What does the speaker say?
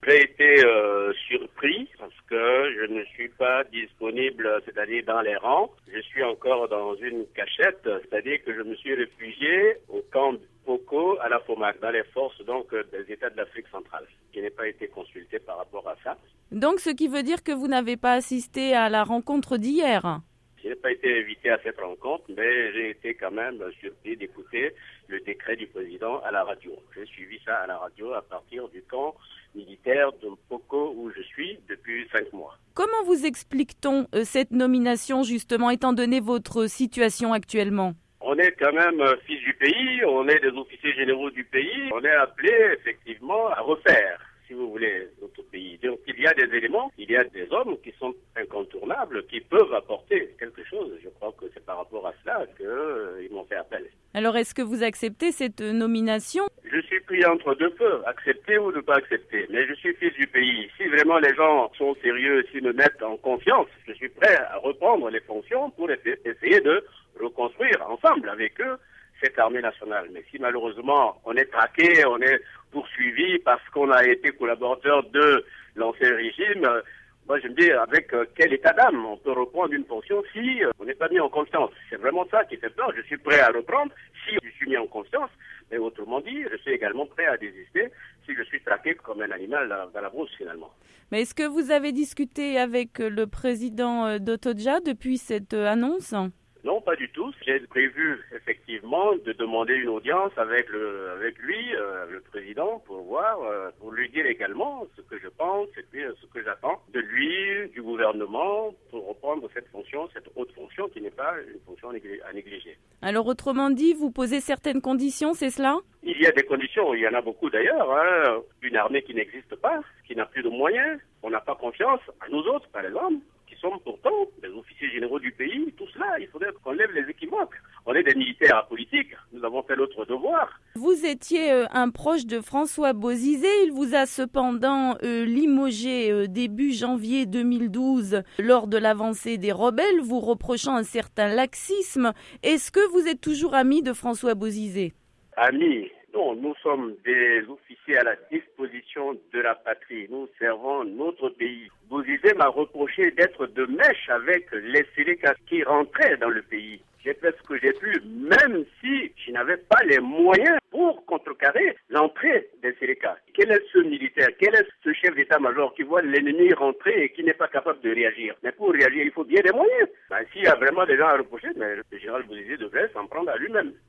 J'ai été surpris parce que je ne suis pas disponible, c'est-à-dire dans les rangs. Je suis encore dans une cachette, c'est-à-dire que je me suis réfugié au camp de Poko à la FOMAC, dans les forces donc des États de l'Afrique centrale. Je n'ai pas été consulté par rapport à ça. Donc ce qui veut dire que vous n'avez pas assisté à la rencontre d'hier? Je n'ai pas été invité à cette rencontre, mais j'ai été quand même surpris d'écouter le décret du président à la radio. J'ai suivi ça à la radio à partir du camp militaire de Poko où je suis depuis 5 mois. Comment vous explique-t-on cette nomination justement, étant donné votre situation actuellement? On est quand même fils du pays, on est des officiers généraux du pays, on est appelé effectivement à refaire, si vous voulez, notre pays. Donc il y a des éléments, il y a des hommes qui sont incontournables, qui peuvent apporter quelque chose. Je crois que c'est par rapport à cela qu'ils m'ont fait appel. Alors est-ce que vous acceptez cette nomination? Je suis pris entre deux feux, accepter ou ne pas accepter. Mais je suis fils du pays. Si vraiment les gens sont sérieux, s'ils me mettent en confiance, je suis prêt à reprendre les fonctions pour essayer de reconstruire ensemble avec eux cette armée nationale. Mais si malheureusement on est traqué, on est poursuivi parce qu'on a été collaborateur de l'ancien régime, moi je me dis avec quel état d'âme on peut reprendre une fonction si on n'est pas mis en confiance. C'est vraiment ça qui fait peur. Je suis prêt à reprendre si je suis mis en confiance. Mais autrement dit, je suis également prêt à désister si je suis traqué comme un animal dans la brousse finalement. Mais est-ce que vous avez discuté avec le président d'Otodja depuis cette annonce? Non, pas du tout. J'ai prévu effectivement de demander une audience avec lui, le président, pour voir, pour lui dire également ce que je pense et puis ce que j'attends de lui, du gouvernement, pour reprendre cette fonction, cette haute fonction qui n'est pas une fonction à négliger. Alors autrement dit, vous posez certaines conditions, c'est cela? Il y a des conditions, il y en a beaucoup d'ailleurs. Une armée qui n'existe pas, qui n'a plus de moyens, on n'a pas confiance à nous autres, par exemple, qui sommes pourtant des officiers généraux du pays, tout cela, il faudrait qu'on lève les équivoques. On est des militaires apolitiques, nous avons fait notre devoir. Vous étiez un proche de François Bozizé, il vous a cependant limogé début janvier 2012 lors de l'avancée des rebelles, vous reprochant un certain laxisme. Est-ce que vous êtes toujours ami de François Bozizé? Amis, non, nous sommes des officiers à la disposition de la patrie. Nous servons notre pays. Bozizé m'a reproché d'être de mèche avec les Séléka qui rentraient dans le pays. J'ai fait ce que j'ai pu, même si je n'avais pas les moyens pour contrecarrer l'entrée des Séléka. Quel est ce militaire, quel est ce chef d'état-major qui voit l'ennemi rentrer et qui n'est pas capable de réagir? Mais pour réagir, il faut bien des moyens. S'il y a vraiment des gens à reprocher, mais le général Bozizé devrait s'en prendre à lui-même.